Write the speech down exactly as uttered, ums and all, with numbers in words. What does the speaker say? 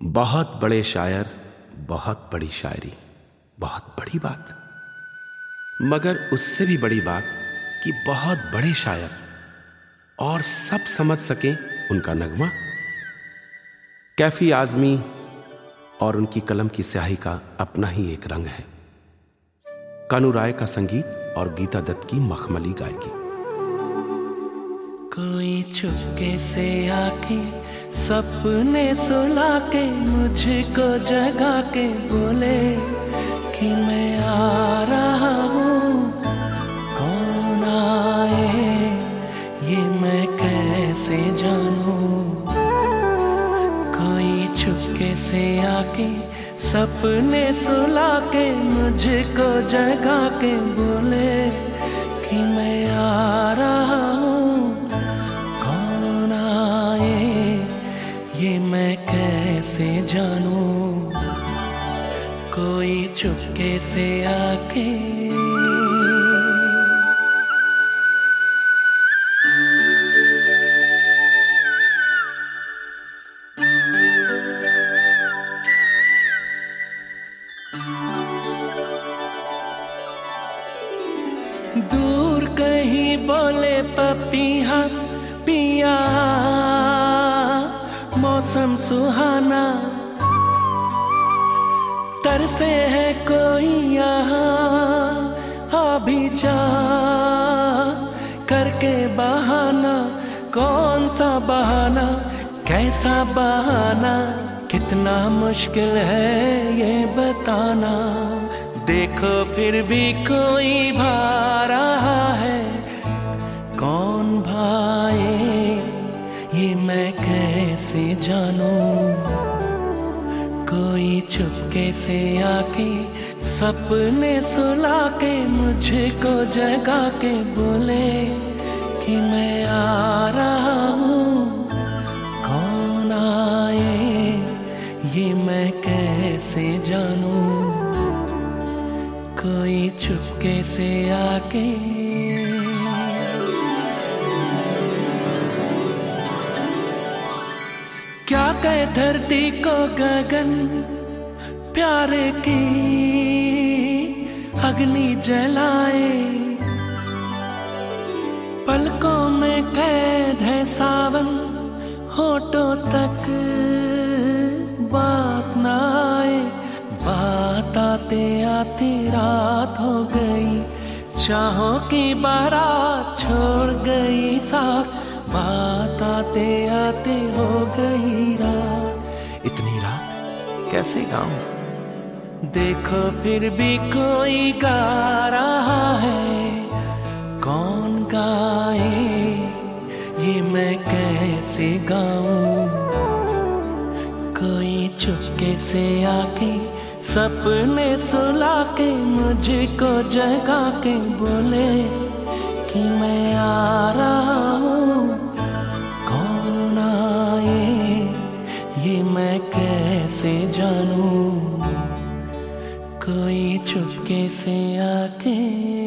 बहुत बड़े शायर, बहुत बड़ी शायरी, बहुत बड़ी बात। मगर उससे भी बड़ी बात कि बहुत बड़े शायर और सब समझ सकें उनका नगमा। कैफी आजमी और उनकी कलम की स्याही का अपना ही एक रंग है। कानू राय का संगीत और गीता दत्त की मखमली गायकी। कोई चुपके से आके सपने सुला के मुझको जगा के बोले कि मैं आ रहा हूँ, कौन आए ये मैं कैसे जानूं। कोई चुपके से आके सपने सुला के मुझको जगा के बोले कि मैं आ रहा हूँ, ये मैं कैसे जानूं। कोई चुपके से आके दूर कहीं बोले पपिया पिया, मौसम सुहाना, तरसे है कोई यहाँ आ भी जा करके बहाना। कौन सा बहाना, कैसा बहाना, कितना मुश्किल है ये बताना। देखो फिर भी कोई भा रहा है, कौन भाए ये मैं कैसे जानूं। कोई चुपके से आके सपने सुला के मुझको जगा के बोले कि मैं आ रहा हूँ, कौन आए ये मैं कैसे जानूं। कोई चुपके से आके क्या कहे धरती को गगन, प्यारे की अग्नि जलाए। पलकों में कैद है सावन, होठों तक बात ना आए। बात आते आते रात हो गई, चाहों की बारात छोड़ गई साथ। बात आते आते हो गई रात, इतनी रात कैसे गाऊं। देखो फिर भी कोई गा रहा है, कौन गाए ये मैं कैसे गाऊं। कोई चुपके से आके सपने सुला के मुझको जगा के बोले कि मैं आ रहा हूँ, कौन आए ये मैं कैसे जानूं। कोई चुपके से आके